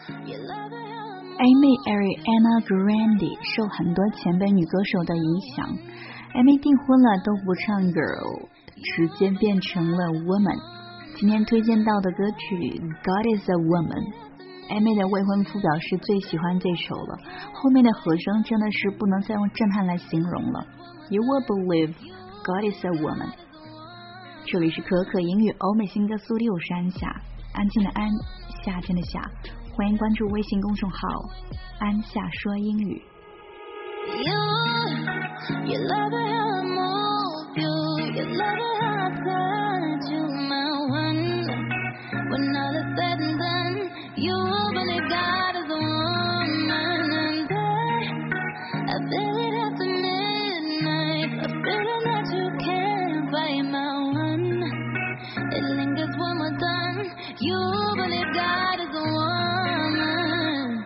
Amy Ariana Grande 受很多前辈女歌手的影响 ，Amy 订婚了都不唱 Girl， 直接变成了 Woman。今天推荐到的歌曲 God is a Woman。Amy 的未婚夫表示最喜欢这首了，后面的和声真的是不能再用震撼来形容了。You will believe God is a woman。这里是可可英语欧美新歌速递，我是安夏，安静的安，夏天的夏，欢迎关注微信公众号安夏说英语。You love it how I move you love it how I touch you, my one. When all is said and done, you believe God is a woman, and I feel it after midnight, a feeling that you can't fight, my one. It lingers when we're done. You believe God is a woman.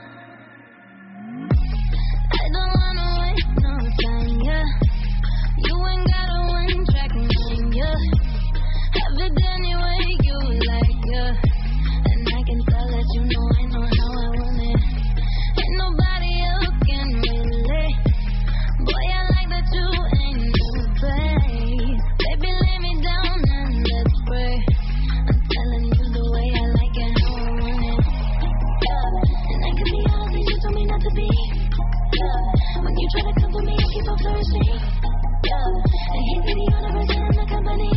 I don't wanna waste no time, yeah. You ain't got a one-track mind, yeah. Have it any way you like, yeah. And I can tell that you know I know how I want it. Ain't nobody else can relate. Boy, I like that you ain't no place. Baby, lay me down and let's pray. I'm telling you the way I like it, how I want it. Yeah. And I can be all the things you told me not to be. Yeah. When you try to come for me, I keep on flourishing. Yeah. And he's the only person in the company.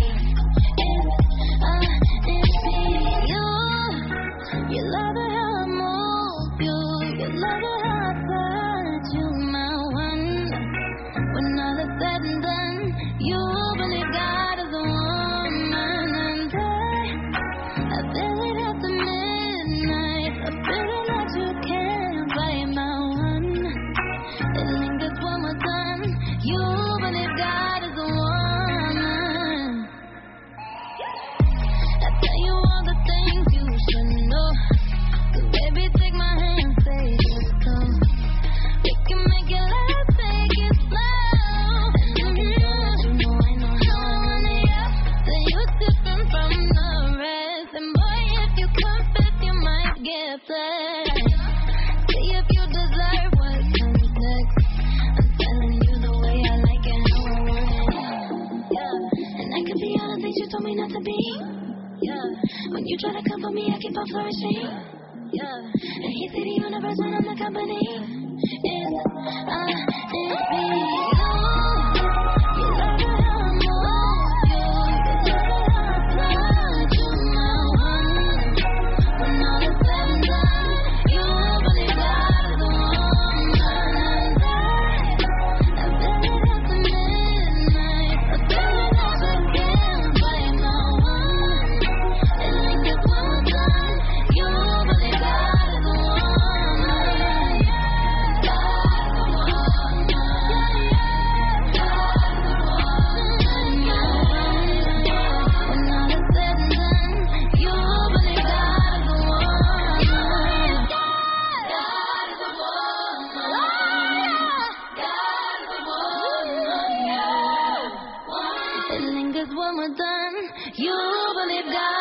It's me. You love it how I move you love it how I touch you, my one. When all is said and done, you believe God is a woman, and I feel it after midnight, a feeling that you can't fight, my one. It lingers when we're done. You believe God is a woman. I tell you all the things you should know. So baby, take my hand, say just go. We can make it last, take it slow. And I can tell that you know I know how I want it, yeah. That you're different from the rest. And boy, if you confess, you might get blessed. See if you deserve what comes next. I'm telling you the way I like it, how I want it, yeah. And I could be all the things you told me not to be. Yeah. When you try to come for me, I keep on flourishing. Yeah. And he's the universe when I'm the company. It's me. You love it how I move you love it how I touch you, my one. When all is said and done, you believe God is a woman, and I feel it after midnight, a feeling that you can't fight, my one. It lingers when we're done. You believe God is a woman. God is a woman. God is a woman. When all is said and done, you believe God is a woman. God is a woman. God is a woman. It lingers when we're done. You believe God.